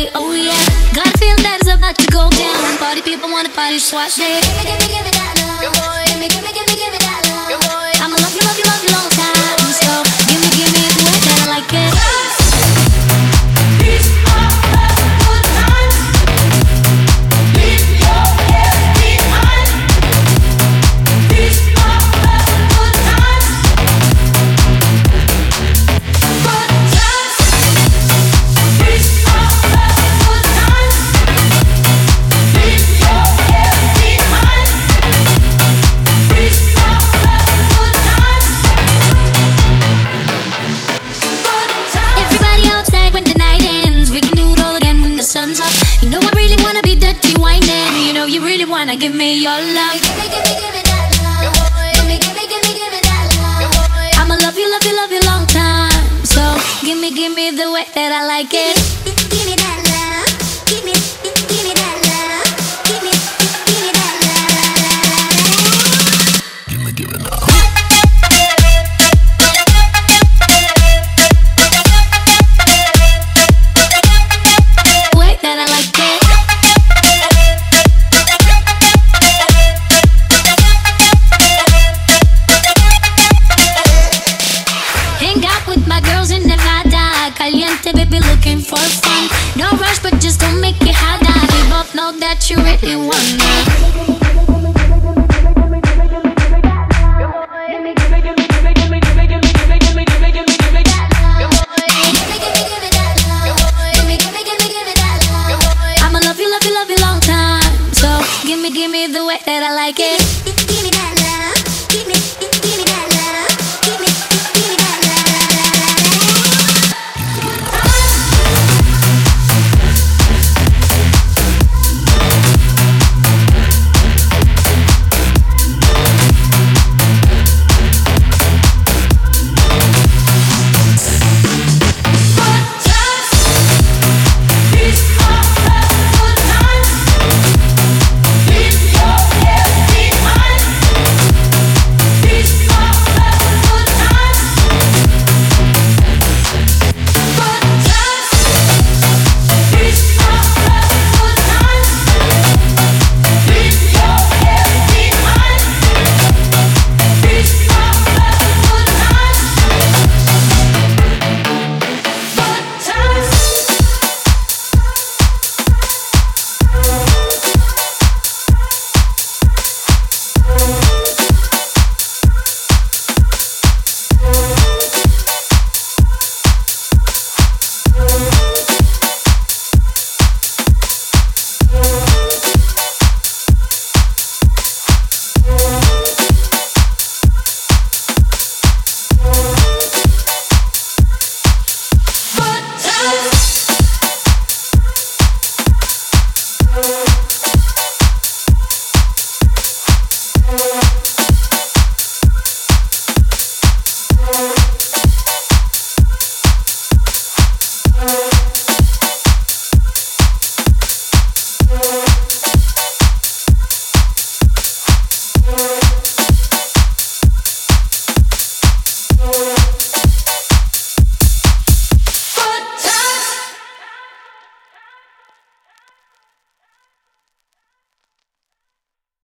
say, oh yeah. Got a feeling that it's about to go down. Party people wanna party, so I say, give me that love. Give me that love. I'ma love you long time. So give me the way that I like it. These are the good times. Leave your head behind. These are the good times. Good times. These are the good times. Leave your head behind. These are the good times. Good times. Everybody outside when the night ends. We can do it all again when the sun's up. You know I really wanna be dirty whining. You know you really wanna give me your love. Give me that love. Give me that love. I'ma love you long time. So give me the way that I like it.